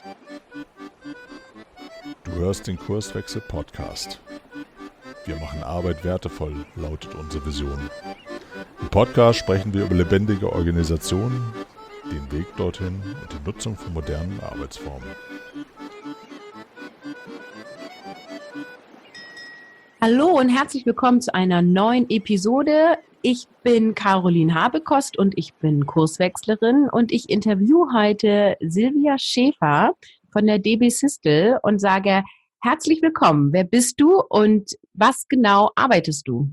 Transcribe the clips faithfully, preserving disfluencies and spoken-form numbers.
Du hörst den Kurswechsel-Podcast. Wir machen Arbeit wertevoll, lautet unsere Vision. Im Podcast sprechen wir über lebendige Organisationen, den Weg dorthin und die Nutzung von modernen Arbeitsformen. Hallo und herzlich willkommen zu einer neuen Episode. Ich bin Caroline Habekost und ich bin Kurswechslerin und ich interviewe heute Silvia Schäfer von der D B Systel und sage herzlich willkommen. Wer bist du und was genau arbeitest du?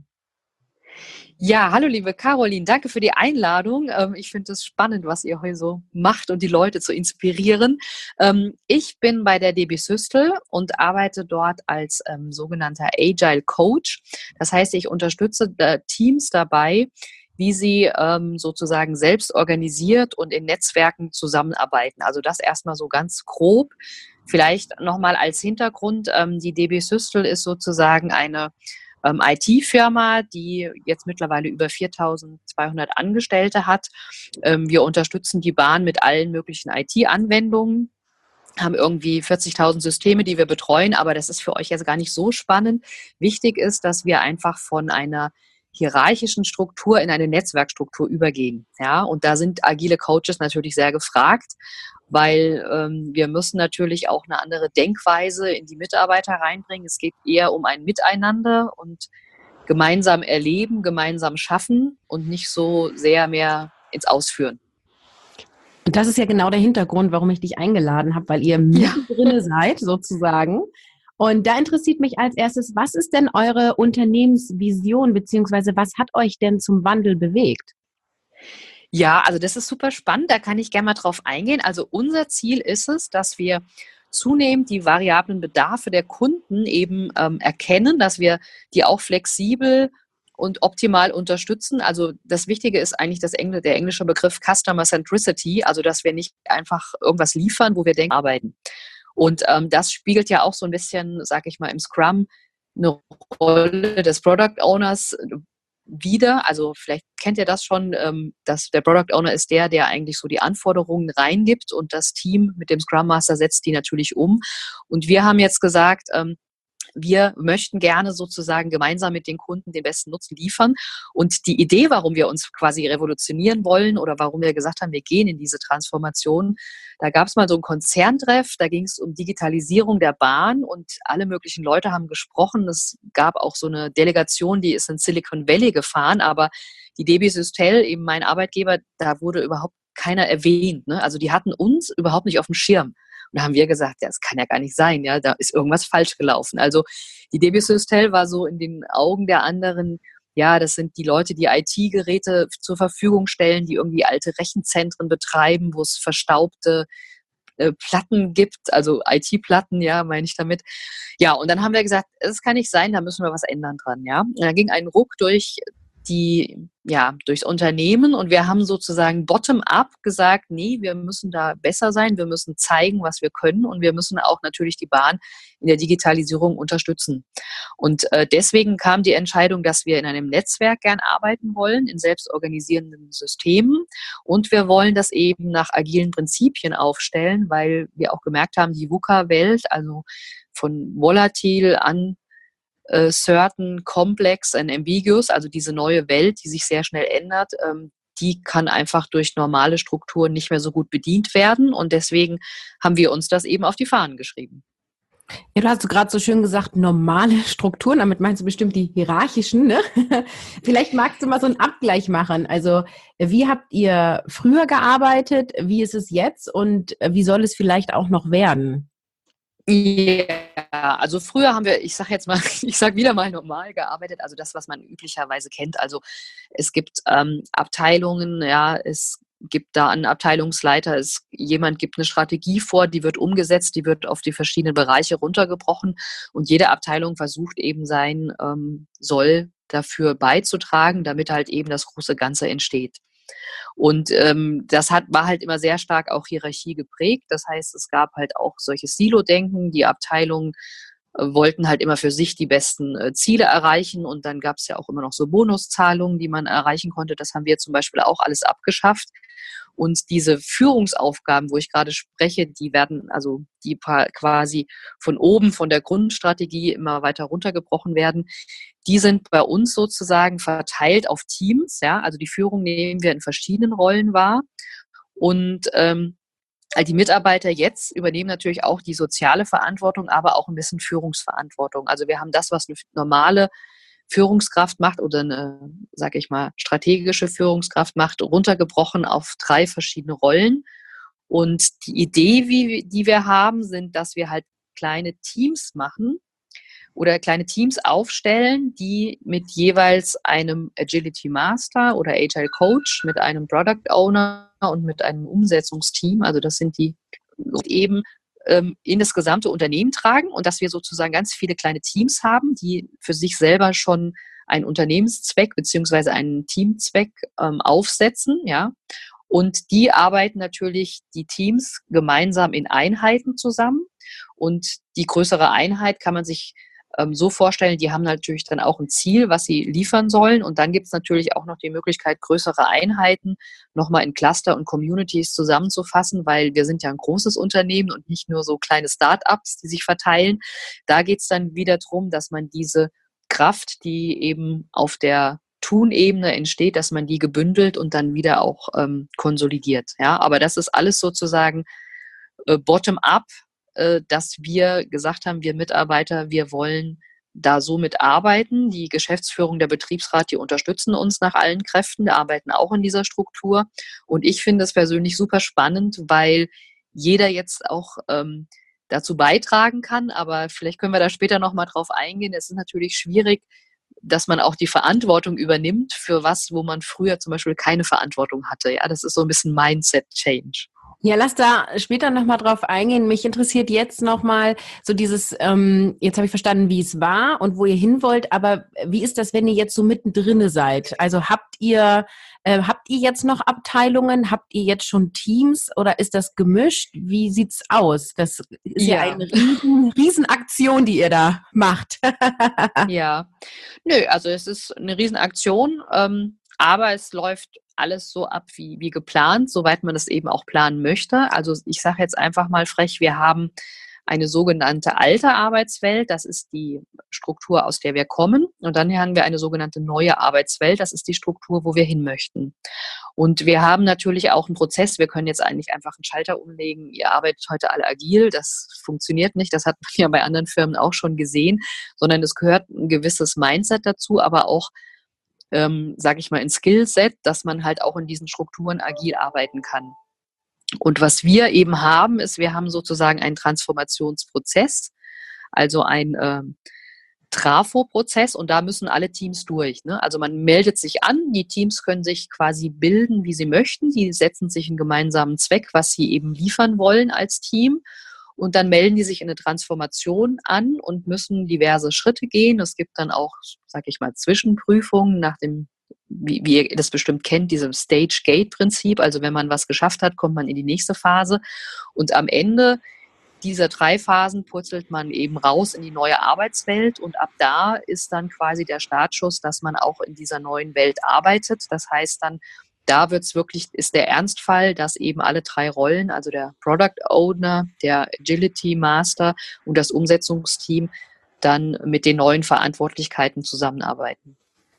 Ja, hallo liebe Caroline, danke für die Einladung. Ich finde es spannend, was ihr heute so macht und die Leute zu inspirieren. Ich bin bei der D B Systel und arbeite dort als ähm, sogenannter Agile Coach. Das heißt, ich unterstütze äh, Teams dabei, wie sie ähm, sozusagen selbst organisiert und in Netzwerken zusammenarbeiten. Also das erstmal so ganz grob. Vielleicht nochmal als Hintergrund, ähm, die D B Systel ist sozusagen eine ähm, I T-Firma, die jetzt mittlerweile über viertausendzweihundert Angestellte hat. Ähm, wir unterstützen die Bahn mit allen möglichen I T-Anwendungen, haben irgendwie vierzigtausend Systeme, die wir betreuen, aber das ist für euch jetzt gar nicht so spannend. Wichtig ist, dass wir einfach von einer hierarchischen Struktur in eine Netzwerkstruktur übergehen. Ja, und da sind agile Coaches natürlich sehr gefragt, weil ähm, wir müssen natürlich auch eine andere Denkweise in die Mitarbeiter reinbringen. Es geht eher um ein Miteinander und gemeinsam erleben, gemeinsam schaffen und nicht so sehr mehr ins Ausführen. Und das ist ja genau der Hintergrund, warum ich dich eingeladen habe, weil ihr mittendrin ja. seid sozusagen. Und da interessiert mich als erstes, was ist denn eure Unternehmensvision, beziehungsweise was hat euch denn zum Wandel bewegt? Ja, also das ist super spannend, da kann ich gerne mal drauf eingehen. Also unser Ziel ist es, dass wir zunehmend die variablen Bedarfe der Kunden eben ähm, erkennen, dass wir die auch flexibel und optimal unterstützen. Also das Wichtige ist eigentlich das Engl- der englische Begriff Customer Centricity, also dass wir nicht einfach irgendwas liefern, wo wir denken, arbeiten. Und ähm, das spiegelt ja auch so ein bisschen, sag ich mal, im Scrum eine Rolle des Product Owners wieder. Also vielleicht kennt ihr das schon, ähm, dass der Product Owner ist der, der eigentlich so die Anforderungen reingibt und das Team mit dem Scrum Master setzt die natürlich um. Und wir haben jetzt gesagt, ähm, wir möchten gerne sozusagen gemeinsam mit den Kunden den besten Nutzen liefern. Und die Idee, warum wir uns quasi revolutionieren wollen oder warum wir gesagt haben, wir gehen in diese Transformation, da gab es mal so einen Konzerntreff, da ging es um Digitalisierung der Bahn und alle möglichen Leute haben gesprochen. Es gab auch so eine Delegation, die ist in Silicon Valley gefahren, aber die D B Systel, eben mein Arbeitgeber, da wurde überhaupt keiner erwähnt. Ne? Also die hatten uns überhaupt nicht auf dem Schirm. Und da haben wir gesagt, ja, das kann ja gar nicht sein, ja, da ist irgendwas falsch gelaufen. Also die D B Systel war so in den Augen der anderen, ja, das sind die Leute, die I T-Geräte zur Verfügung stellen, die irgendwie alte Rechenzentren betreiben, wo es verstaubte äh, Platten gibt, also I T-Platten, ja, meine ich damit. Ja, und dann haben wir gesagt, es kann nicht sein, da müssen wir was ändern dran, ja. Und da ging ein Ruck durch die, ja, durchs Unternehmen und wir haben sozusagen bottom-up gesagt, nee, wir müssen da besser sein, wir müssen zeigen, was wir können und wir müssen auch natürlich die Bahn in der Digitalisierung unterstützen. Und äh, deswegen kam die Entscheidung, dass wir in einem Netzwerk gern arbeiten wollen, in selbstorganisierenden Systemen und wir wollen das eben nach agilen Prinzipien aufstellen, weil wir auch gemerkt haben, die VUCA-Welt, also von volatil an Uh, certain, complex and ambiguous, also diese neue Welt, die sich sehr schnell ändert, ähm, die kann einfach durch normale Strukturen nicht mehr so gut bedient werden und deswegen haben wir uns das eben auf die Fahnen geschrieben. Ja, du hast gerade so schön gesagt, normale Strukturen, damit meinst du bestimmt die hierarchischen, ne? Vielleicht magst du mal so einen Abgleich machen. Also wie habt ihr früher gearbeitet, wie ist es jetzt und wie soll es vielleicht auch noch werden? Ja, also früher haben wir, ich sage jetzt mal, ich sage wieder mal normal gearbeitet, also das, was man üblicherweise kennt. Also es gibt ähm, Abteilungen, ja, es gibt da einen Abteilungsleiter, es, jemand gibt eine Strategie vor, die wird umgesetzt, die wird auf die verschiedenen Bereiche runtergebrochen und jede Abteilung versucht eben sein ähm, Soll dafür beizutragen, damit halt eben das große Ganze entsteht. Und ähm, das hat, war halt immer sehr stark auch Hierarchie geprägt. Das heißt, es gab halt auch solches Silo-Denken. Die Abteilungen äh, wollten halt immer für sich die besten äh, Ziele erreichen. Und dann gab es ja auch immer noch so Bonuszahlungen, die man erreichen konnte. Das haben wir zum Beispiel auch alles abgeschafft. Und diese Führungsaufgaben, wo ich gerade spreche, die werden, also die quasi von oben, von der Grundstrategie immer weiter runtergebrochen werden, die sind bei uns sozusagen verteilt auf Teams. Ja? Also die Führung nehmen wir in verschiedenen Rollen wahr. Und ähm, die Mitarbeiter jetzt übernehmen natürlich auch die soziale Verantwortung, aber auch ein bisschen Führungsverantwortung. Also wir haben das, was eine normale Führungskraft macht oder eine, sage ich mal, strategische Führungskraft macht, runtergebrochen auf drei verschiedene Rollen. Und die Idee, wie, die wir haben, sind, dass wir halt kleine Teams machen oder kleine Teams aufstellen, die mit jeweils einem Agility Master oder Agile Coach, mit einem Product Owner und mit einem Umsetzungsteam, also das sind die eben ähm, in das gesamte Unternehmen tragen und dass wir sozusagen ganz viele kleine Teams haben, die für sich selber schon einen Unternehmenszweck beziehungsweise einen Teamzweck ähm, aufsetzen, ja. Und die arbeiten natürlich, die Teams, gemeinsam in Einheiten zusammen. Und die größere Einheit kann man sich ähm, so vorstellen, die haben natürlich dann auch ein Ziel, was sie liefern sollen. Und dann gibt es natürlich auch noch die Möglichkeit, größere Einheiten nochmal in Cluster und Communities zusammenzufassen, weil wir sind ja ein großes Unternehmen und nicht nur so kleine Start-ups, die sich verteilen. Da geht es dann wieder darum, dass man diese Kraft, die eben auf der Tun-Ebene entsteht, dass man die gebündelt und dann wieder auch ähm, konsolidiert. Ja, aber das ist alles sozusagen äh, bottom-up, äh, dass wir gesagt haben, wir Mitarbeiter, wir wollen da so mitarbeiten. Die Geschäftsführung, der Betriebsrat, die unterstützen uns nach allen Kräften, die arbeiten auch in dieser Struktur. Und ich finde es persönlich super spannend, weil jeder jetzt auch ähm, dazu beitragen kann. Aber vielleicht können wir da später nochmal drauf eingehen. Es ist natürlich schwierig, dass man auch die Verantwortung übernimmt für was, wo man früher zum Beispiel keine Verantwortung hatte. Ja, das ist so ein bisschen Mindset-Change. Ja, lass da später nochmal drauf eingehen. Mich interessiert jetzt nochmal so dieses, ähm, jetzt habe ich verstanden, wie es war und wo ihr hin wollt, aber wie ist das, wenn ihr jetzt so mittendrin seid? Also habt ihr, äh, habt ihr jetzt noch Abteilungen? Habt ihr jetzt schon Teams oder ist das gemischt? Wie sieht's aus? Das ist ja, ja eine riesen, Riesenaktion, die ihr da macht. Ja, nö, also es ist eine Riesenaktion, ähm, aber es läuft alles so ab wie, wie geplant, soweit man es eben auch planen möchte. Also ich sage jetzt einfach mal frech, wir haben eine sogenannte alte Arbeitswelt, das ist die Struktur, aus der wir kommen. Und dann haben wir eine sogenannte neue Arbeitswelt, das ist die Struktur, wo wir hin möchten. Und wir haben natürlich auch einen Prozess, wir können jetzt eigentlich einfach einen Schalter umlegen, ihr arbeitet heute alle agil, das funktioniert nicht, das hat man ja bei anderen Firmen auch schon gesehen, sondern es gehört ein gewisses Mindset dazu, aber auch Ähm, sage ich mal, ein Skillset, dass man halt auch in diesen Strukturen agil arbeiten kann. Und was wir eben haben, ist, wir haben sozusagen einen Transformationsprozess, also ein ähm, Trafo-Prozess und da müssen alle Teams durch. Ne? Also man meldet sich an, die Teams können sich quasi bilden, wie sie möchten, die setzen sich einen gemeinsamen Zweck, was sie eben liefern wollen als Team. Und dann melden die sich in eine Transformation an und müssen diverse Schritte gehen. Es gibt dann auch, sage ich mal, Zwischenprüfungen nach dem, wie, wie ihr das bestimmt kennt, diesem Stage-Gate-Prinzip. Also wenn man was geschafft hat, kommt man in die nächste Phase. Und am Ende dieser drei Phasen purzelt man eben raus in die neue Arbeitswelt. Und ab da ist dann quasi der Startschuss, dass man auch in dieser neuen Welt arbeitet. Das heißt dann, da wird's wirklich, ist der Ernstfall, dass eben alle drei Rollen, also der Product Owner, der Agility Master und das Umsetzungsteam, dann mit den neuen Verantwortlichkeiten zusammenarbeiten.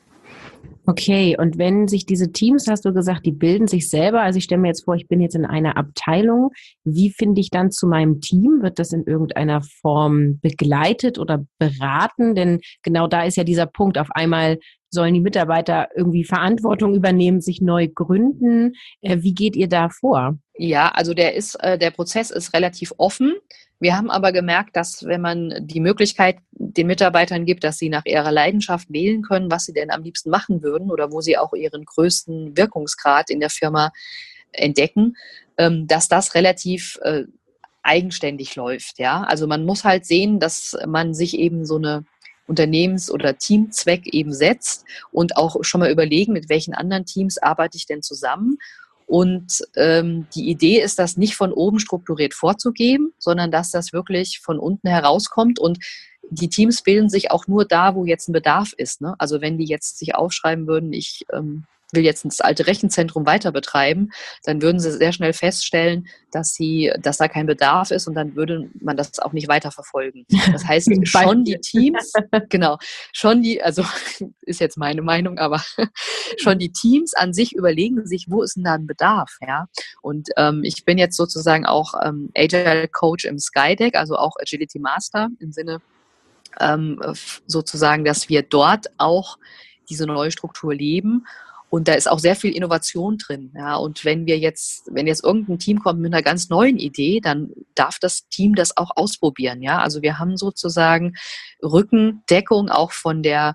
Okay, und wenn sich diese Teams, hast du gesagt, die bilden sich selber, also ich stelle mir jetzt vor, ich bin jetzt in einer Abteilung, wie finde ich dann zu meinem Team? Wird das in irgendeiner Form begleitet oder beraten? Denn genau da ist ja dieser Punkt, auf einmal sollen die Mitarbeiter irgendwie Verantwortung übernehmen, sich neu gründen. Wie geht ihr da vor? Ja, also der ist, der Prozess ist relativ offen. Wir haben aber gemerkt, dass wenn man die Möglichkeit den Mitarbeitern gibt, dass sie nach ihrer Leidenschaft wählen können, was sie denn am liebsten machen würden oder wo sie auch ihren größten Wirkungsgrad in der Firma entdecken, dass das relativ eigenständig läuft. Ja, also man muss halt sehen, dass man sich eben so eine Unternehmens- oder Teamzweck eben setzt und auch schon mal überlegen, mit welchen anderen Teams arbeite ich denn zusammen. Und ähm, die Idee ist, das nicht von oben strukturiert vorzugeben, sondern dass das wirklich von unten herauskommt. Und die Teams bilden sich auch nur da, wo jetzt ein Bedarf ist. Ne? Also wenn die jetzt sich aufschreiben würden, ich ähm, will jetzt das alte Rechenzentrum weiter betreiben, dann würden sie sehr schnell feststellen, dass sie, dass da kein Bedarf ist und dann würde man das auch nicht weiterverfolgen. Das heißt, schon die Teams, genau, schon die, also ist jetzt meine Meinung, aber schon die Teams an sich überlegen sich, wo ist denn da ein Bedarf, ja? Und ähm, ich bin jetzt sozusagen auch ähm, Agile Coach im Skydeck, also auch Agility Master im Sinne ähm, sozusagen, dass wir dort auch diese neue Struktur leben. Und da ist auch sehr viel Innovation drin. Ja. Und wenn wir jetzt, wenn jetzt irgendein Team kommt mit einer ganz neuen Idee, dann darf das Team das auch ausprobieren. Ja. Also wir haben sozusagen Rückendeckung auch von der,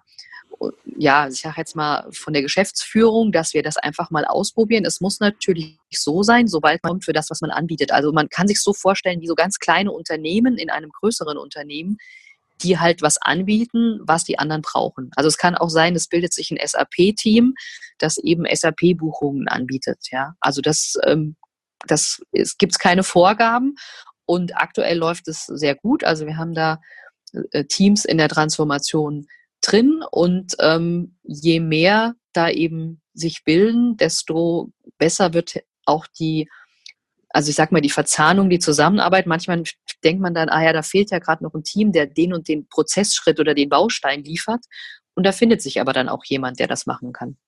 ja, ich sage jetzt mal von der Geschäftsführung, dass wir das einfach mal ausprobieren. Es muss natürlich so sein, sobald man kommt für das, was man anbietet. Also man kann sich so vorstellen, wie so ganz kleine Unternehmen in einem größeren Unternehmen, die halt was anbieten, was die anderen brauchen. Also es kann auch sein, es bildet sich ein S A P-Team, das eben S A P-Buchungen anbietet. Ja, also das, ähm, das es gibt keine Vorgaben und aktuell läuft es sehr gut. Also wir haben da äh, Teams in der Transformation drin und ähm, je mehr da eben sich bilden, desto besser wird auch die, also ich sag mal, die Verzahnung, die Zusammenarbeit. Manchmal denkt man dann, ah ja, da fehlt ja gerade noch ein Team, der den und den Prozessschritt oder den Baustein liefert. Und da findet sich aber dann auch jemand, der das machen kann.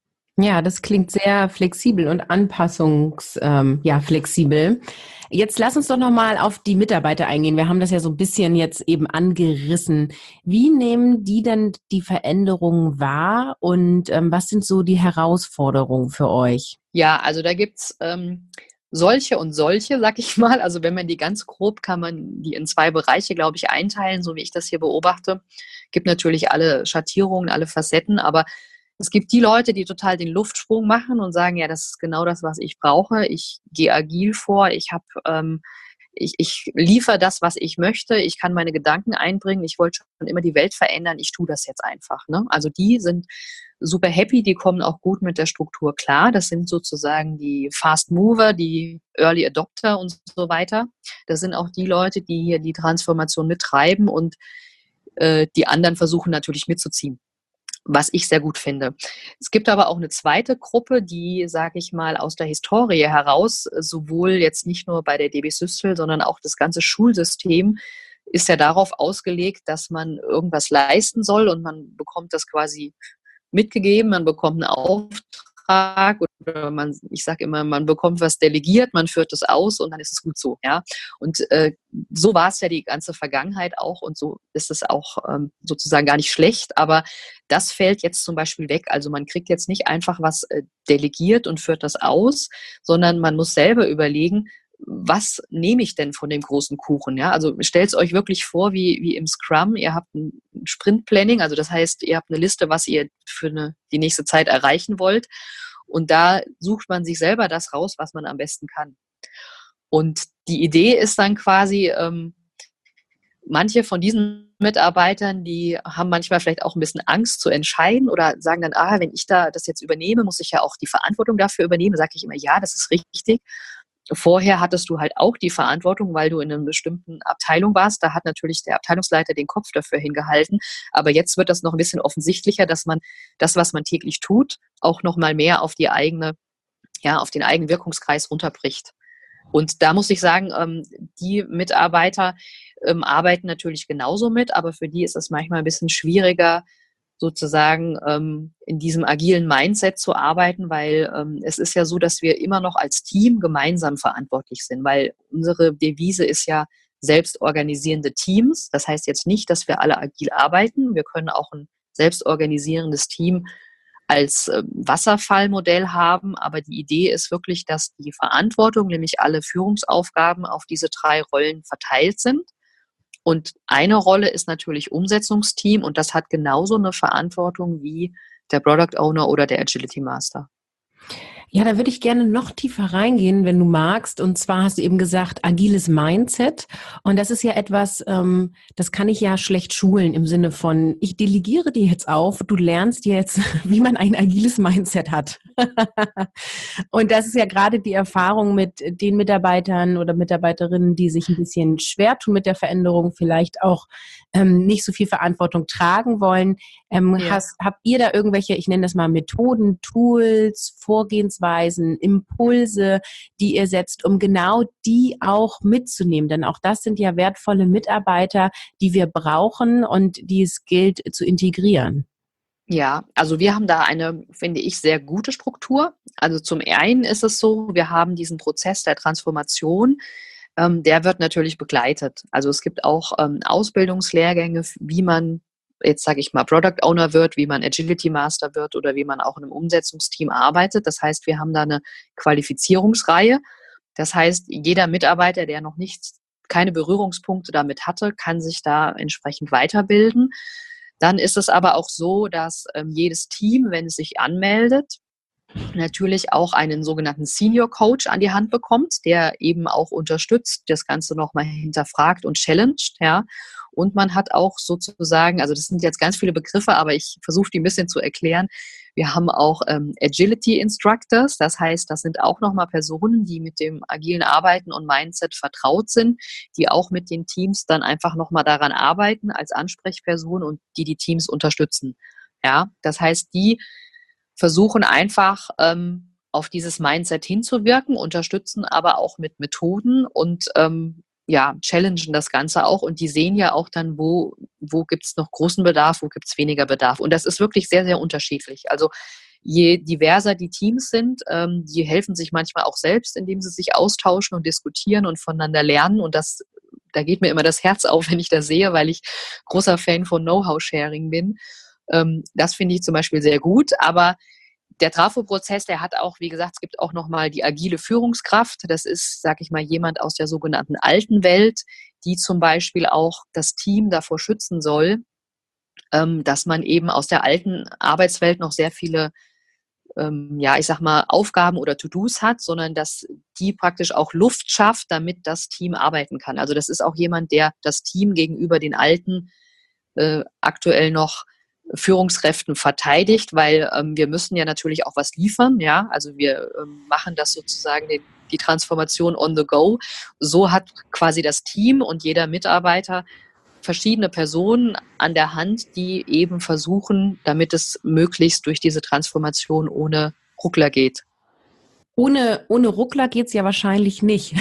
Ja, das klingt sehr flexibel und anpassungs, ähm, ja, flexibel. Jetzt lass uns doch nochmal auf die Mitarbeiter eingehen. Wir haben das ja so ein bisschen jetzt eben angerissen. Wie nehmen die denn die Veränderungen wahr und ähm, was sind so die Herausforderungen für euch? Ja, also da gibt's ähm, solche und solche, sag ich mal. Also wenn man die ganz grob, kann man die in zwei Bereiche, glaube ich, einteilen, so wie ich das hier beobachte. Gibt natürlich alle Schattierungen, alle Facetten, aber es gibt die Leute, die total den Luftsprung machen und sagen, ja, das ist genau das, was ich brauche. Ich gehe agil vor, ich habe, ähm, ich, ich liefere das, was ich möchte, ich kann meine Gedanken einbringen, ich wollte schon immer die Welt verändern, ich tue das jetzt einfach. Ne? Also die sind super happy, die kommen auch gut mit der Struktur klar. Das sind sozusagen die Fast Mover, die Early Adopter und so weiter. Das sind auch die Leute, die hier die Transformation mittreiben und äh, die anderen versuchen natürlich mitzuziehen, was ich sehr gut finde. Es gibt aber auch eine zweite Gruppe, die, sage ich mal, aus der Historie heraus, sowohl jetzt nicht nur bei der D B Systel, sondern auch das ganze Schulsystem ist ja darauf ausgelegt, dass man irgendwas leisten soll und man bekommt das quasi mitgegeben, man bekommt einen Auftrag oder man, ich sage immer, man bekommt was delegiert, man führt das aus und dann ist es gut so, ja. Und äh, so war es ja die ganze Vergangenheit auch und so ist es auch ähm, sozusagen gar nicht schlecht, aber das fällt jetzt zum Beispiel weg. Also man kriegt jetzt nicht einfach was äh, delegiert und führt das aus, sondern man muss selber überlegen, was nehme ich denn von dem großen Kuchen? Ja, also stellt es euch wirklich vor, wie, wie im Scrum. Ihr habt ein Sprint-Planning, also das heißt, ihr habt eine Liste, was ihr für eine, die nächste Zeit erreichen wollt. Und da sucht man sich selber das raus, was man am besten kann. Und die Idee ist dann quasi, ähm, manche von diesen Mitarbeitern, die haben manchmal vielleicht auch ein bisschen Angst zu entscheiden oder sagen dann, ah, wenn ich da das jetzt übernehme, muss ich ja auch die Verantwortung dafür übernehmen. Sage ich immer, ja, das ist richtig. Vorher hattest du halt auch die Verantwortung, weil du in einer bestimmten Abteilung warst. Da hat natürlich der Abteilungsleiter den Kopf dafür hingehalten. Aber jetzt wird das noch ein bisschen offensichtlicher, dass man das, was man täglich tut, auch noch mal mehr auf die eigene, ja, auf den eigenen Wirkungskreis runterbricht. Und da muss ich sagen, ähm, die Mitarbeiter ähm, arbeiten natürlich genauso mit, aber für die ist es manchmal ein bisschen schwieriger, sozusagen ähm, in diesem agilen Mindset zu arbeiten, weil ähm, es ist ja so, dass wir immer noch als Team gemeinsam verantwortlich sind, weil unsere Devise ist ja selbstorganisierende Teams. Das heißt jetzt nicht, dass wir alle agil arbeiten. Wir können auch ein selbstorganisierendes Team als äh, Wasserfallmodell haben, aber die Idee ist wirklich, dass die Verantwortung, nämlich alle Führungsaufgaben auf diese drei Rollen verteilt sind. Und eine Rolle ist natürlich Umsetzungsteam und das hat genauso eine Verantwortung wie der Product Owner oder der Agility Master. Ja, da würde ich gerne noch tiefer reingehen, wenn du magst. Und zwar hast du eben gesagt, agiles Mindset. Und das ist ja etwas, ähm, das kann ich ja schlecht schulen im Sinne von, ich delegiere dir jetzt auf, du lernst jetzt, wie man ein agiles Mindset hat. Und das ist ja gerade die Erfahrung mit den Mitarbeitern oder Mitarbeiterinnen, die sich ein bisschen schwer tun mit der Veränderung, vielleicht auch ähm, nicht so viel Verantwortung tragen wollen. Ähm, Ja. hast, habt ihr da irgendwelche, ich nenne das mal Methoden, Tools, Vorgehensweisen, Impulse, die ihr setzt, um genau die auch mitzunehmen? Denn auch das sind ja wertvolle Mitarbeiter, die wir brauchen und die es gilt zu integrieren. Ja, also wir haben da eine, finde ich, sehr gute Struktur. Also zum einen ist es so, wir haben diesen Prozess der Transformation, ähm, der wird natürlich begleitet. Also es gibt auch ähm, Ausbildungslehrgänge, wie man, jetzt sage ich mal, Product Owner wird, wie man Agility Master wird oder wie man auch in einem Umsetzungsteam arbeitet. Das heißt, wir haben da eine Qualifizierungsreihe. Das heißt, jeder Mitarbeiter, der noch nicht, keine Berührungspunkte damit hatte, kann sich da entsprechend weiterbilden. Dann ist es aber auch so, dass ähm, jedes Team, wenn es sich anmeldet, natürlich auch einen sogenannten Senior Coach an die Hand bekommt, der eben auch unterstützt, das Ganze nochmal hinterfragt und challenged, ja. Und man hat auch sozusagen, also das sind jetzt ganz viele Begriffe, aber ich versuche die ein bisschen zu erklären. Wir haben auch ähm, Agility Instructors, das heißt, das sind auch nochmal Personen, die mit dem agilen Arbeiten und Mindset vertraut sind, die auch mit den Teams dann einfach nochmal daran arbeiten als Ansprechperson und die die Teams unterstützen. Ja, das heißt, die versuchen einfach ähm, auf dieses Mindset hinzuwirken, unterstützen aber auch mit Methoden und ähm, ja, challengen das Ganze auch und die sehen ja auch dann, wo, wo gibt es noch großen Bedarf, wo gibt es weniger Bedarf. Und das ist wirklich sehr, sehr unterschiedlich. Also je diverser die Teams sind, ähm, die helfen sich manchmal auch selbst, indem sie sich austauschen und diskutieren und voneinander lernen. Und das, da geht mir immer das Herz auf, wenn ich das sehe, weil ich großer Fan von Know-how-Sharing bin. Ähm, das finde ich zum Beispiel sehr gut, aber der Trafo-Prozess, der hat auch, wie gesagt, es gibt auch nochmal die agile Führungskraft. Das ist, sag ich mal, jemand aus der sogenannten alten Welt, die zum Beispiel auch das Team davor schützen soll, ähm, dass man eben aus der alten Arbeitswelt noch sehr viele, ähm, ja, ich sag mal, Aufgaben oder To-Dos hat, sondern dass die praktisch auch Luft schafft, damit das Team arbeiten kann. Also das ist auch jemand, der das Team gegenüber den Alten äh, aktuell noch Führungskräften verteidigt, weil ähm, wir müssen ja natürlich auch was liefern, ja, also wir ähm, machen das sozusagen den, die Transformation on the go. So hat quasi das Team und jeder Mitarbeiter verschiedene Personen an der Hand, die eben versuchen, damit es möglichst durch diese Transformation ohne Ruckler geht. Ohne, ohne Ruckler geht's ja wahrscheinlich nicht.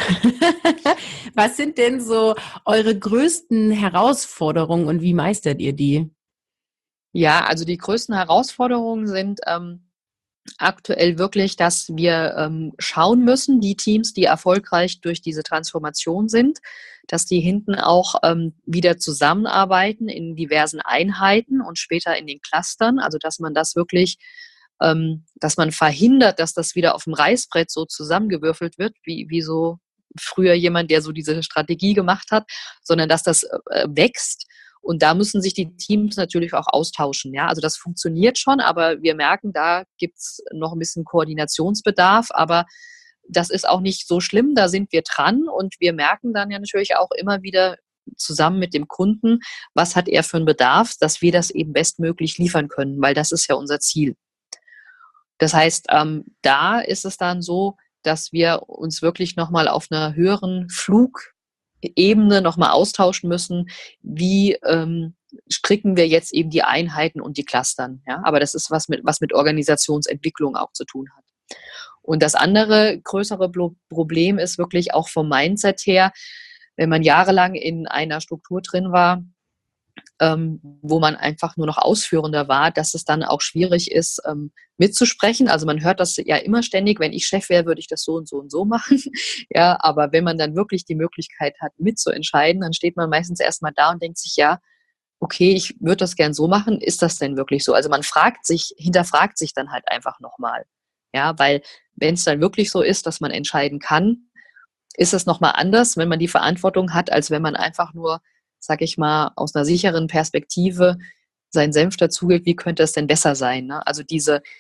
Was sind denn so eure größten Herausforderungen und wie meistert ihr die? Ja, also die größten Herausforderungen sind ähm, aktuell wirklich, dass wir ähm, schauen müssen, die Teams, die erfolgreich durch diese Transformation sind, dass die hinten auch ähm, wieder zusammenarbeiten in diversen Einheiten und später in den Clustern. Also dass man das wirklich, ähm, dass man verhindert, dass das wieder auf dem Reißbrett so zusammengewürfelt wird, wie, wie so früher jemand, der so diese Strategie gemacht hat, sondern dass das äh, wächst. Und da müssen sich die Teams natürlich auch austauschen. Ja? Also das funktioniert schon, aber wir merken, da gibt es noch ein bisschen Koordinationsbedarf. Aber das ist auch nicht so schlimm, da sind wir dran. Und wir merken dann ja natürlich auch immer wieder zusammen mit dem Kunden, was hat er für einen Bedarf, dass wir das eben bestmöglich liefern können, weil das ist ja unser Ziel. Das heißt, ähm, da ist es dann so, dass wir uns wirklich nochmal auf einer höheren Flug Ebene nochmal austauschen müssen, wie ähm, stricken wir jetzt eben die Einheiten und die Clustern. Ja? Aber das ist was mit, was mit Organisationsentwicklung auch zu tun hat. Und das andere größere Blo- Problem ist wirklich auch vom Mindset her, wenn man jahrelang in einer Struktur drin war, ähm, wo man einfach nur noch Ausführender war, dass es dann auch schwierig ist, ähm, mitzusprechen. Also man hört das ja immer ständig, wenn ich Chef wäre, würde ich das so und so und so machen. Ja, aber wenn man dann wirklich die Möglichkeit hat, mitzuentscheiden, dann steht man meistens erstmal da und denkt sich, ja, okay, ich würde das gern so machen. Ist das denn wirklich so? Also man fragt sich, hinterfragt sich dann halt einfach nochmal. Ja, weil wenn es dann wirklich so ist, dass man entscheiden kann, ist es nochmal anders, wenn man die Verantwortung hat, als wenn man einfach nur, sag ich mal, aus einer sicheren Perspektive seinen Senf dazugibt, wie könnte es denn besser sein? Ne? Also diese,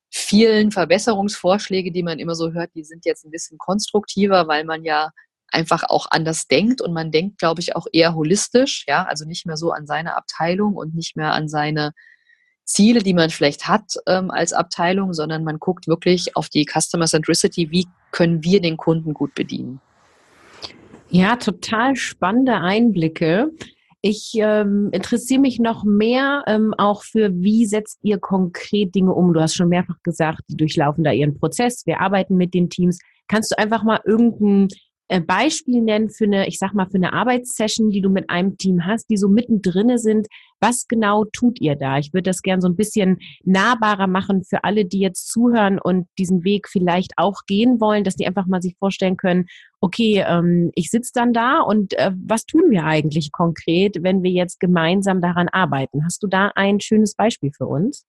vielen Verbesserungsvorschläge, die man immer so hört, die sind jetzt ein bisschen konstruktiver, weil man ja einfach auch anders denkt und man denkt, glaube ich, auch eher holistisch, ja, also nicht mehr so an seine Abteilung und nicht mehr an seine Ziele, die man vielleicht hat ähm, als Abteilung, sondern man guckt wirklich auf die Customer Centricity, wie können wir den Kunden gut bedienen. Ja, total spannende Einblicke. Ich ähm, interessiere mich noch mehr ähm, auch für, wie setzt ihr konkret Dinge um? Du hast schon mehrfach gesagt, die durchlaufen da ihren Prozess, wir arbeiten mit den Teams. Kannst du einfach mal irgendein äh, Beispiel nennen für eine, ich sag mal, für eine Arbeitssession, die du mit einem Team hast, die so mittendrin sind? Was genau tut ihr da? Ich würde das gern so ein bisschen nahbarer machen für alle, die jetzt zuhören und diesen Weg vielleicht auch gehen wollen, dass die einfach mal sich vorstellen können, okay, ähm, ich sitze dann da und äh, was tun wir eigentlich konkret, wenn wir jetzt gemeinsam daran arbeiten? Hast du da ein schönes Beispiel für uns?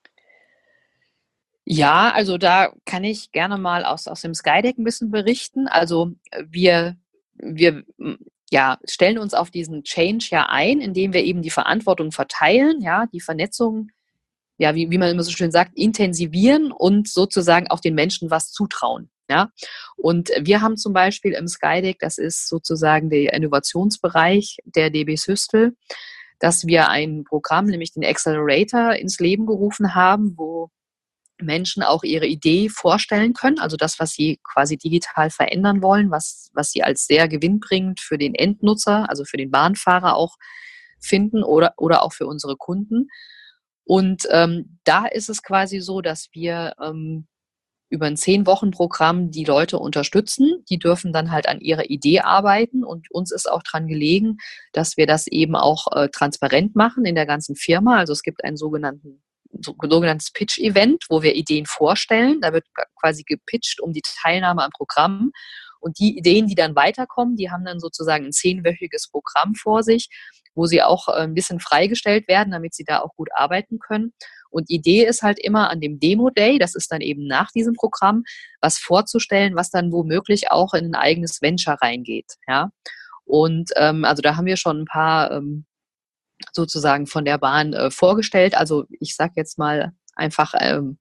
Ja, also da kann ich gerne mal aus, aus dem Skydeck ein bisschen berichten. Also wir, wir ja, stellen uns auf diesen Change ja ein, indem wir eben die Verantwortung verteilen, ja, die Vernetzung, ja, wie, wie man immer so schön sagt, intensivieren und sozusagen auch den Menschen was zutrauen. Ja, und wir haben zum Beispiel im Skydeck, das ist sozusagen der Innovationsbereich der D B Systel, dass wir ein Programm, nämlich den Accelerator, ins Leben gerufen haben, wo Menschen auch ihre Idee vorstellen können, also das, was sie quasi digital verändern wollen, was, was sie als sehr gewinnbringend für den Endnutzer, also für den Bahnfahrer auch finden oder, oder auch für unsere Kunden. Und ähm, da ist es quasi so, dass wir ähm, über ein Zehn-Wochen-Programm die Leute unterstützen. Die dürfen dann halt an ihrer Idee arbeiten und uns ist auch dran gelegen, dass wir das eben auch äh, transparent machen in der ganzen Firma. Also es gibt einen sogenannten so, sogenanntes Pitch-Event, wo wir Ideen vorstellen. Da wird quasi gepitcht um die Teilnahme am Programm. Und die Ideen, die dann weiterkommen, die haben dann sozusagen ein zehnwöchiges Programm vor sich, wo sie auch ein bisschen freigestellt werden, damit sie da auch gut arbeiten können. Und die Idee ist halt immer an dem Demo-Day, das ist dann eben nach diesem Programm, was vorzustellen, was dann womöglich auch in ein eigenes Venture reingeht. Ja? Und ähm, also da haben wir schon ein paar ähm, sozusagen von der Bahn äh, vorgestellt. Also ich sage jetzt mal einfach ähm,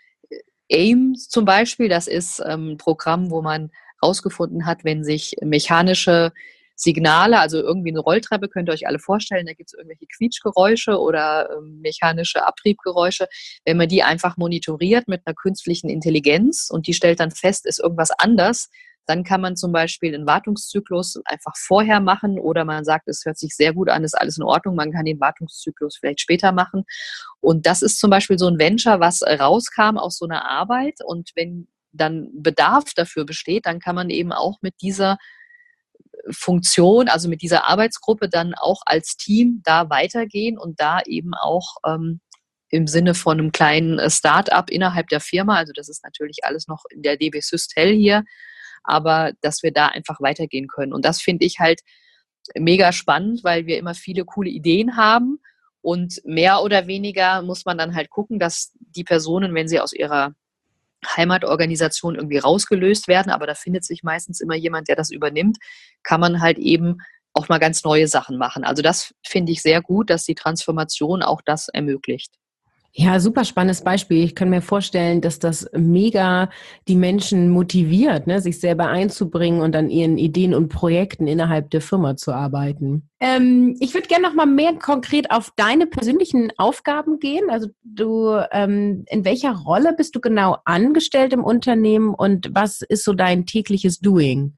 AIM zum Beispiel, das ist ähm, ein Programm, wo man rausgefunden hat, wenn sich mechanische Signale, also irgendwie eine Rolltreppe, könnt ihr euch alle vorstellen, da gibt es irgendwelche Quietschgeräusche oder ähm, mechanische Abriebgeräusche, wenn man die einfach monitoriert mit einer künstlichen Intelligenz und die stellt dann fest, ist irgendwas anders, dann kann man zum Beispiel einen Wartungszyklus einfach vorher machen oder man sagt, es hört sich sehr gut an, ist alles in Ordnung, man kann den Wartungszyklus vielleicht später machen. Und das ist zum Beispiel so ein Venture, was rauskam aus so einer Arbeit und wenn dann Bedarf dafür besteht, dann kann man eben auch mit dieser Funktion, also mit dieser Arbeitsgruppe dann auch als Team da weitergehen und da eben auch ähm, im Sinne von einem kleinen Start-up innerhalb der Firma, also das ist natürlich alles noch in der D B Systel hier, aber dass wir da einfach weitergehen können. Und das finde ich halt mega spannend, weil wir immer viele coole Ideen haben und mehr oder weniger muss man dann halt gucken, dass die Personen, wenn sie aus ihrer Heimatorganisation irgendwie rausgelöst werden, aber da findet sich meistens immer jemand, der das übernimmt, kann man halt eben auch mal ganz neue Sachen machen. Also das finde ich sehr gut, dass die Transformation auch das ermöglicht. Ja, super spannendes Beispiel. Ich kann mir vorstellen, dass das mega die Menschen motiviert, ne, sich selber einzubringen und an ihren Ideen und Projekten innerhalb der Firma zu arbeiten. Ähm, ich würde gerne noch mal mehr konkret auf deine persönlichen Aufgaben gehen. Also du, ähm, in welcher Rolle bist du genau angestellt im Unternehmen und was ist so dein tägliches Doing?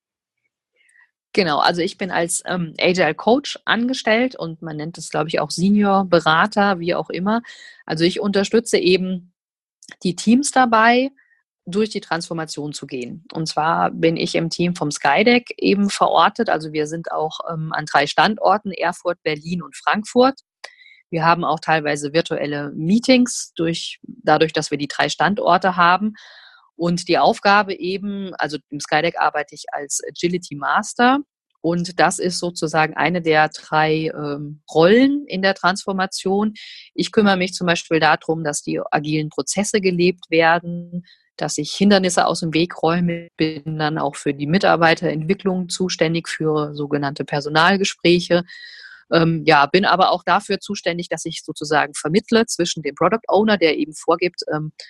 Genau, also ich bin als ähm, Agile Coach angestellt und man nennt es, glaube ich, auch Senior Berater, wie auch immer. Also ich unterstütze eben die Teams dabei, durch die Transformation zu gehen. Und zwar bin ich im Team vom Skydeck eben verortet. Also wir sind auch ähm, an drei Standorten, Erfurt, Berlin und Frankfurt. Wir haben auch teilweise virtuelle Meetings, durch, dadurch, dass wir die drei Standorte haben. Und die Aufgabe eben, also im Skydeck arbeite ich als Agility Master und das ist sozusagen eine der drei ähm, Rollen in der Transformation. Ich kümmere mich zum Beispiel darum, dass die agilen Prozesse gelebt werden, dass ich Hindernisse aus dem Weg räume, bin dann auch für die Mitarbeiterentwicklung zuständig, für sogenannte Personalgespräche. Ähm, ja, bin aber auch dafür zuständig, dass ich sozusagen vermittle zwischen dem Product Owner, der eben vorgibt, ähm,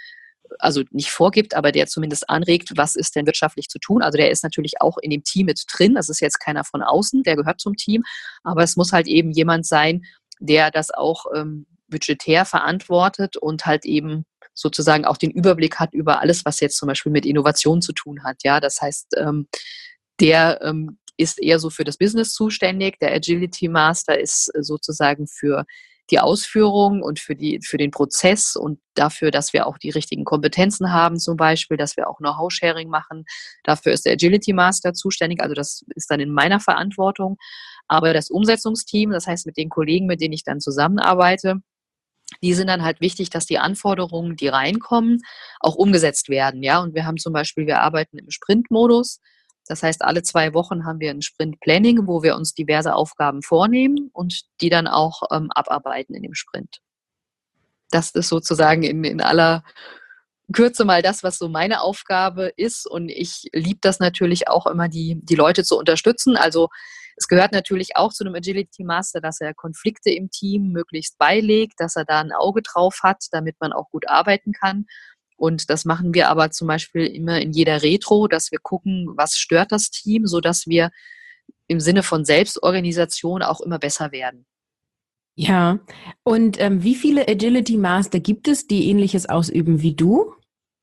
also nicht vorgibt, aber der zumindest anregt, was ist denn wirtschaftlich zu tun. Also der ist natürlich auch in dem Team mit drin. Das ist jetzt keiner von außen, der gehört zum Team. Aber es muss halt eben jemand sein, der das auch ähm, budgetär verantwortet und halt eben sozusagen auch den Überblick hat über alles, was jetzt zum Beispiel mit Innovation zu tun hat. Ja, das heißt, ähm, der ähm, ist eher so für das Business zuständig. Der Agility Master ist äh, sozusagen für die Ausführung und für die, für den Prozess und dafür, dass wir auch die richtigen Kompetenzen haben, zum Beispiel, dass wir auch Know-how-Sharing machen. Dafür ist der Agility Master zuständig. Also das ist dann in meiner Verantwortung. Aber das Umsetzungsteam, das heißt mit den Kollegen, mit denen ich dann zusammenarbeite, die sind dann halt wichtig, dass die Anforderungen, die reinkommen, auch umgesetzt werden. Ja, und wir haben zum Beispiel, wir arbeiten im Sprint-Modus. Das heißt, alle zwei Wochen haben wir ein Sprint-Planning, wo wir uns diverse Aufgaben vornehmen und die dann auch ähm, abarbeiten in dem Sprint. Das ist sozusagen in, in aller Kürze mal das, was so meine Aufgabe ist. Und ich liebe das natürlich auch immer, die, die Leute zu unterstützen. Also es gehört natürlich auch zu einem Agility Master, dass er Konflikte im Team möglichst beilegt, dass er da ein Auge drauf hat, damit man auch gut arbeiten kann. Und das machen wir aber zum Beispiel immer in jeder Retro, dass wir gucken, was stört das Team, sodass wir im Sinne von Selbstorganisation auch immer besser werden. Ja, und ähm, wie viele Agility Master gibt es, die Ähnliches ausüben wie du?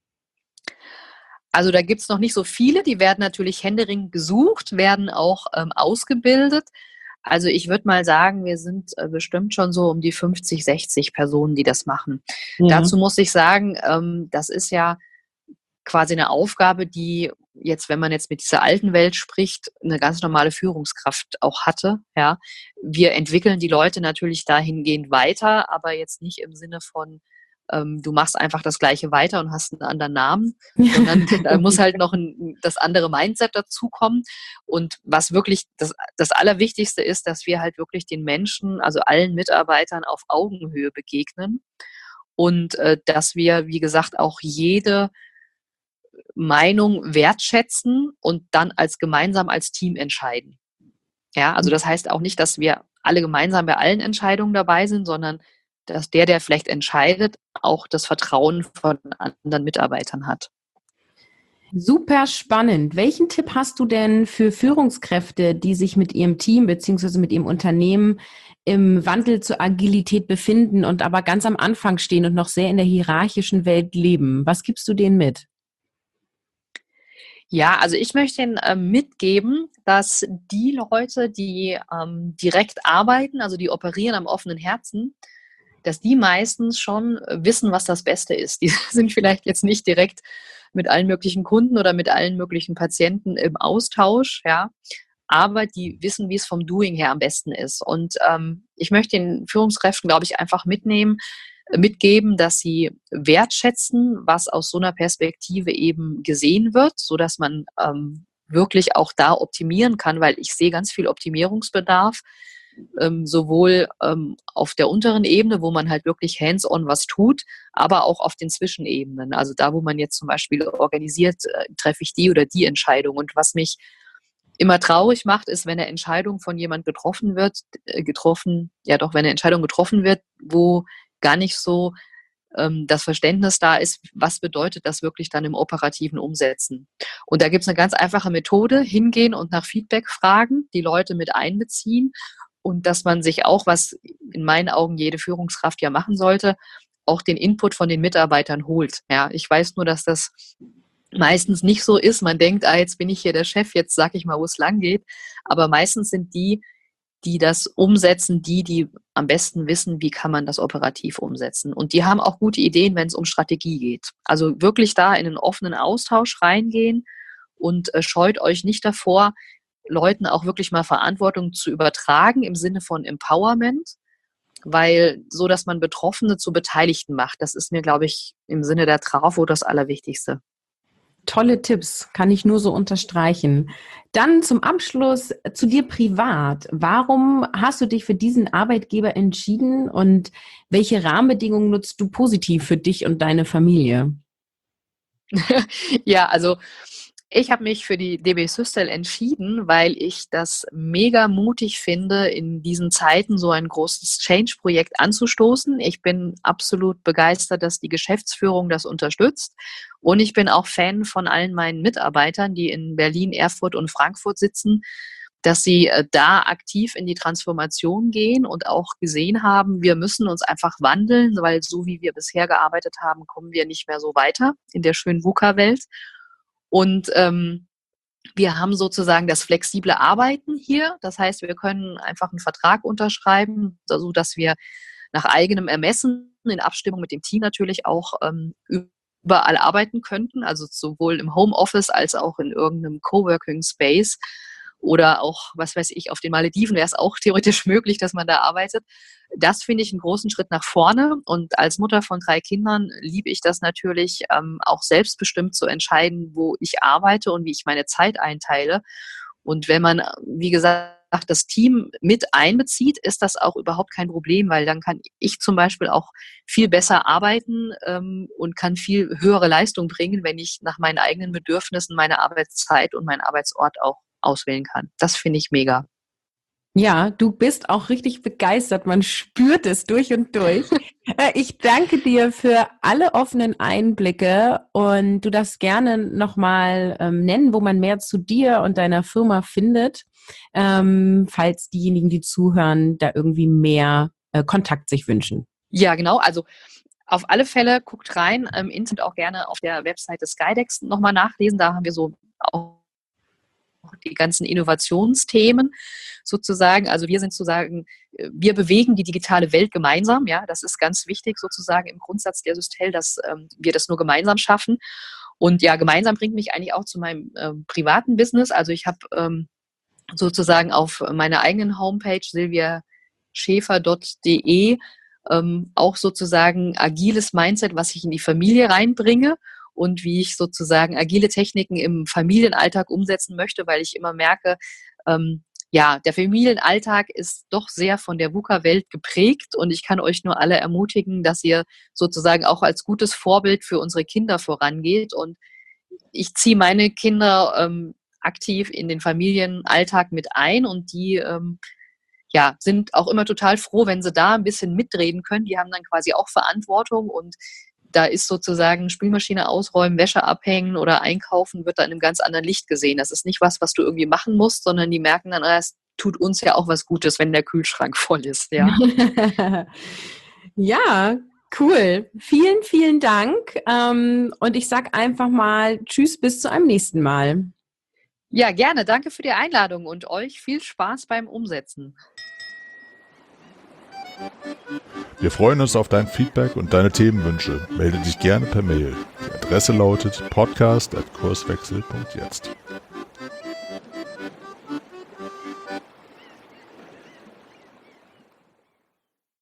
Also da gibt es noch nicht so viele, die werden natürlich händeringend gesucht, werden auch ähm, ausgebildet. Also ich würde mal sagen, wir sind äh, bestimmt schon so um die fünfzig, sechzig Personen, die das machen. Ja. Dazu muss ich sagen, ähm, das ist ja quasi eine Aufgabe, die jetzt, wenn man jetzt mit dieser alten Welt spricht, eine ganz normale Führungskraft auch hatte. Ja, wir entwickeln die Leute natürlich dahingehend weiter, aber jetzt nicht im Sinne von, ähm, du machst einfach das Gleiche weiter und hast einen anderen Namen, sondern da muss halt noch ein, das andere Mindset dazukommen. Und was wirklich das, das Allerwichtigste ist, dass wir halt wirklich den Menschen, also allen Mitarbeitern auf Augenhöhe begegnen und äh, dass wir, wie gesagt, auch jede Meinung wertschätzen und dann als gemeinsam als Team entscheiden. Ja, also das heißt auch nicht, dass wir alle gemeinsam bei allen Entscheidungen dabei sind, sondern dass der, der vielleicht entscheidet, auch das Vertrauen von anderen Mitarbeitern hat. Super spannend. Welchen Tipp hast du denn für Führungskräfte, die sich mit ihrem Team bzw. mit ihrem Unternehmen im Wandel zur Agilität befinden und aber ganz am Anfang stehen und noch sehr in der hierarchischen Welt leben? Was gibst du denen mit? Ja, also ich möchte Ihnen äh, mitgeben, dass die Leute, die ähm, direkt arbeiten, also die operieren am offenen Herzen, dass die meistens schon wissen, was das Beste ist. Die sind vielleicht jetzt nicht direkt mit allen möglichen Kunden oder mit allen möglichen Patienten im Austausch, ja, aber die wissen, wie es vom Doing her am besten ist. Und ähm, ich möchte den Führungskräften, glaube ich, einfach mitnehmen, mitgeben, dass sie wertschätzen, was aus so einer Perspektive eben gesehen wird, sodass man ähm, wirklich auch da optimieren kann, weil ich sehe ganz viel Optimierungsbedarf, ähm, sowohl ähm, auf der unteren Ebene, wo man halt wirklich hands-on was tut, aber auch auf den Zwischenebenen. Also da, wo man jetzt zum Beispiel organisiert, äh, treffe ich die oder die Entscheidung. Und was mich immer traurig macht, ist, wenn eine Entscheidung von jemand getroffen wird, äh, getroffen, ja doch, wenn eine Entscheidung getroffen wird, wo gar nicht so ähm, das Verständnis da ist, was bedeutet das wirklich dann im operativen Umsetzen. Und da gibt es eine ganz einfache Methode, hingehen und nach Feedback fragen, die Leute mit einbeziehen und dass man sich auch, was in meinen Augen jede Führungskraft ja machen sollte, auch den Input von den Mitarbeitern holt. Ja, ich weiß nur, dass das meistens nicht so ist. Man denkt, ah, jetzt bin ich hier der Chef, jetzt sag ich mal, wo es lang geht. Aber meistens sind die, die das umsetzen, die, die am besten wissen, wie kann man das operativ umsetzen. Und die haben auch gute Ideen, wenn es um Strategie geht. Also wirklich da in einen offenen Austausch reingehen und äh, scheut euch nicht davor, Leuten auch wirklich mal Verantwortung zu übertragen im Sinne von Empowerment, weil so, dass man Betroffene zu Beteiligten macht, das ist mir, glaube ich, im Sinne der Trafo das Allerwichtigste. Tolle Tipps, kann ich nur so unterstreichen. Dann zum Abschluss zu dir privat. Warum hast du dich für diesen Arbeitgeber entschieden und welche Rahmenbedingungen nutzt du positiv für dich und deine Familie? Ja, also Ich habe mich für die D B Systel entschieden, weil ich das mega mutig finde, in diesen Zeiten so ein großes Change-Projekt anzustoßen. Ich bin absolut begeistert, dass die Geschäftsführung das unterstützt. Und ich bin auch Fan von allen meinen Mitarbeitern, die in Berlin, Erfurt und Frankfurt sitzen, dass sie äh, da aktiv in die Transformation gehen und auch gesehen haben, wir müssen uns einfach wandeln, weil so wie wir bisher gearbeitet haben, kommen wir nicht mehr so weiter in der schönen VUCA-Welt. Und ähm, wir haben sozusagen das flexible Arbeiten hier. Das heißt, wir können einfach einen Vertrag unterschreiben, so dass wir nach eigenem Ermessen, in Abstimmung mit dem Team natürlich auch ähm, überall arbeiten könnten, also sowohl im Homeoffice als auch in irgendeinem Coworking Space. Oder auch, was weiß ich, auf den Malediven wäre es auch theoretisch möglich, dass man da arbeitet. Das finde ich einen großen Schritt nach vorne. Und als Mutter von drei Kindern liebe ich das natürlich, ähm, auch selbstbestimmt zu entscheiden, wo ich arbeite und wie ich meine Zeit einteile. Und wenn man, wie gesagt, das Team mit einbezieht, ist das auch überhaupt kein Problem, weil dann kann ich zum Beispiel auch viel besser arbeiten ähm, und kann viel höhere Leistung bringen, wenn ich nach meinen eigenen Bedürfnissen meine Arbeitszeit und meinen Arbeitsort auch auswählen kann. Das finde ich mega. Ja, du bist auch richtig begeistert. Man spürt es durch und durch. Ich danke dir für alle offenen Einblicke und du darfst gerne nochmal ähm, nennen, wo man mehr zu dir und deiner Firma findet, ähm, falls diejenigen, die zuhören, da irgendwie mehr äh, Kontakt sich wünschen. Ja, genau. Also auf alle Fälle guckt rein. Im Internet auch gerne auf der Webseite Skydex nochmal nachlesen. Da haben wir so auch die ganzen Innovationsthemen sozusagen. Also wir sind sozusagen, wir bewegen die digitale Welt gemeinsam. Ja, das ist ganz wichtig sozusagen im Grundsatz der Systel, dass ähm, wir das nur gemeinsam schaffen. Und ja, gemeinsam bringt mich eigentlich auch zu meinem ähm, privaten Business. Also ich habe ähm, sozusagen auf meiner eigenen Homepage silvia schäfer punkt de ähm, auch sozusagen agiles Mindset, was ich in die Familie reinbringe. Und wie ich sozusagen agile Techniken im Familienalltag umsetzen möchte, weil ich immer merke, ähm, ja, der Familienalltag ist doch sehr von der VUCA-Welt geprägt und ich kann euch nur alle ermutigen, dass ihr sozusagen auch als gutes Vorbild für unsere Kinder vorangeht. Und ich ziehe meine Kinder ähm, aktiv in den Familienalltag mit ein und die ähm, ja, sind auch immer total froh, wenn sie da ein bisschen mitreden können. Die haben dann quasi auch Verantwortung und da ist sozusagen Spülmaschine ausräumen, Wäsche abhängen oder einkaufen, wird da in einem ganz anderen Licht gesehen. Das ist nicht was, was du irgendwie machen musst, sondern die merken dann, es tut uns ja auch was Gutes, wenn der Kühlschrank voll ist. Ja, ja, cool. Vielen, vielen Dank. Und ich sage einfach mal Tschüss, bis zu einem nächsten Mal. Ja, gerne. Danke für die Einladung und euch viel Spaß beim Umsetzen. Wir freuen uns auf dein Feedback und deine Themenwünsche. Melde dich gerne per Mail. Die Adresse lautet podcast at kurswechsel punkt jetzt.